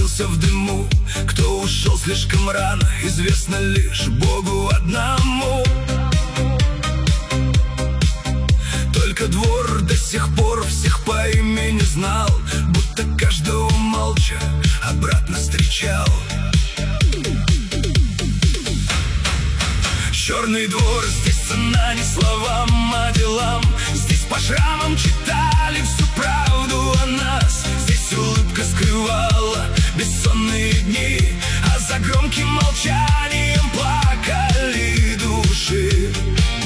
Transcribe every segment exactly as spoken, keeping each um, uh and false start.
растворился в дыму. Кто ушел слишком рано, известно лишь Богу одному. Только двор до сих пор всех по имени знал, будто каждого молча обратно встречал. Черный двор, здесь цена не словам, а делам. Здесь по шрамам читали всю правду о нас. Здесь улыбка скрывала бессонные дни, а за громким молчанием плакали души.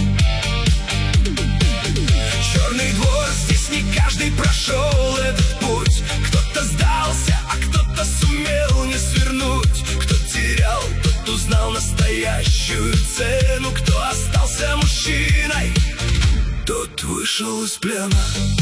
Черный двор, здесь не каждый прошел этот путь. Кто-то сдался, а кто-то сумел не свернуть. Кто терял, тот узнал настоящую цену. Кто остался мужчиной, тот вышел из плена.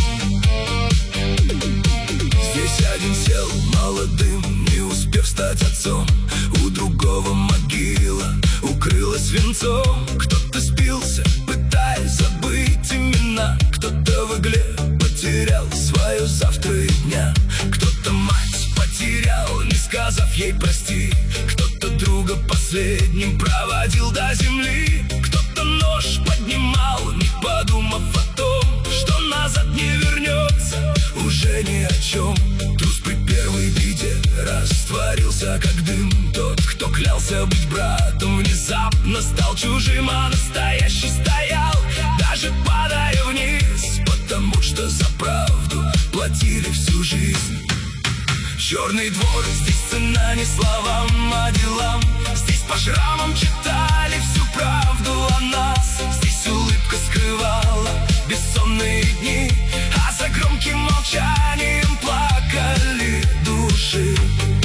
Здесь один сел молодым, не успев стать отцом. У другого могила укрылась венцом. Кто-то спился, пытаясь забыть имена. Кто-то в игле потерял свое завтра и дня. Кто-то мать потерял, не сказав ей прости. Кто-то друга последним проводил до земли. Кто-то нож поднимал, не подумав о том, что назад не вернется уже ни о чем. Трус при первой беде растворился, как дым. Тот, кто клялся быть братом, внезапно стал чужим. А настоящий стоял, даже падая вниз, потому что за правду платили всю жизнь. Черный двор, здесь цена не словам, а делам. Здесь по шрамам читали всю правду о нас. Здесь улыбка скрывала бессонные дни, а за громким молчанием плакали души.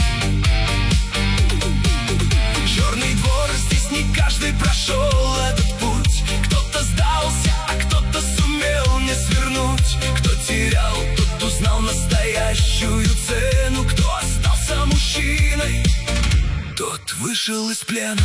Черный двор, здесь не каждый прошел этот путь. Кто-то сдался, а кто-то сумел не свернуть. Кто терял, тот узнал настоящую цену. Кто остался мужчиной, тот вышел из плена.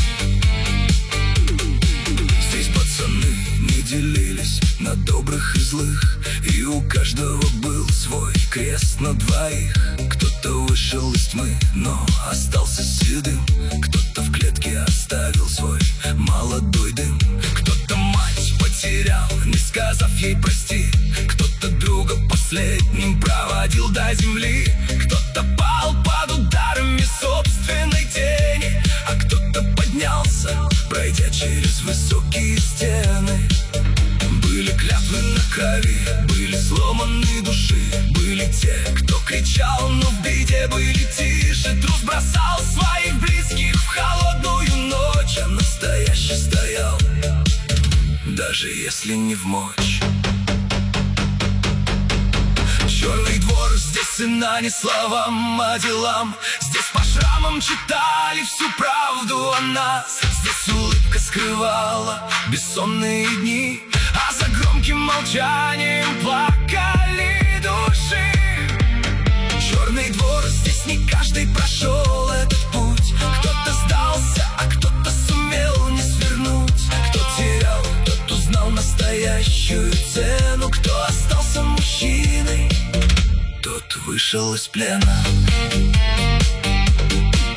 Здесь пацаны не делились на добрых и злых, и у каждого был свой крест на двоих. Кто-то вышел из тьмы, но остался седым. Кто-то в клетке оставил свой молодой дым. Кто-то мать потерял, не сказав ей прости. Кто-то друга последним проводил до земли. Кто-то пал под ударами собственной тени, а кто-то поднялся, пройдя через высокие стены. Были клятвы на крови, были сломаны души. Были те, кто кричал, но в беде были тише. Трус бросал своих близких в холодную ночь, а настоящий стоял, даже если не в мочь. Черный двор, здесь цена не словам, а делам. Здесь по шрамам читали всю правду о нас. Здесь улыбка скрывала бессонные дни, а за громким молчанием плакали души. Черный двор, здесь не каждый прошел этот путь. Кто-то сдался, а кто-то сумел не свернуть. Кто терял, тот узнал настоящую цену. Кто остался мужчиной, тот вышел из плена.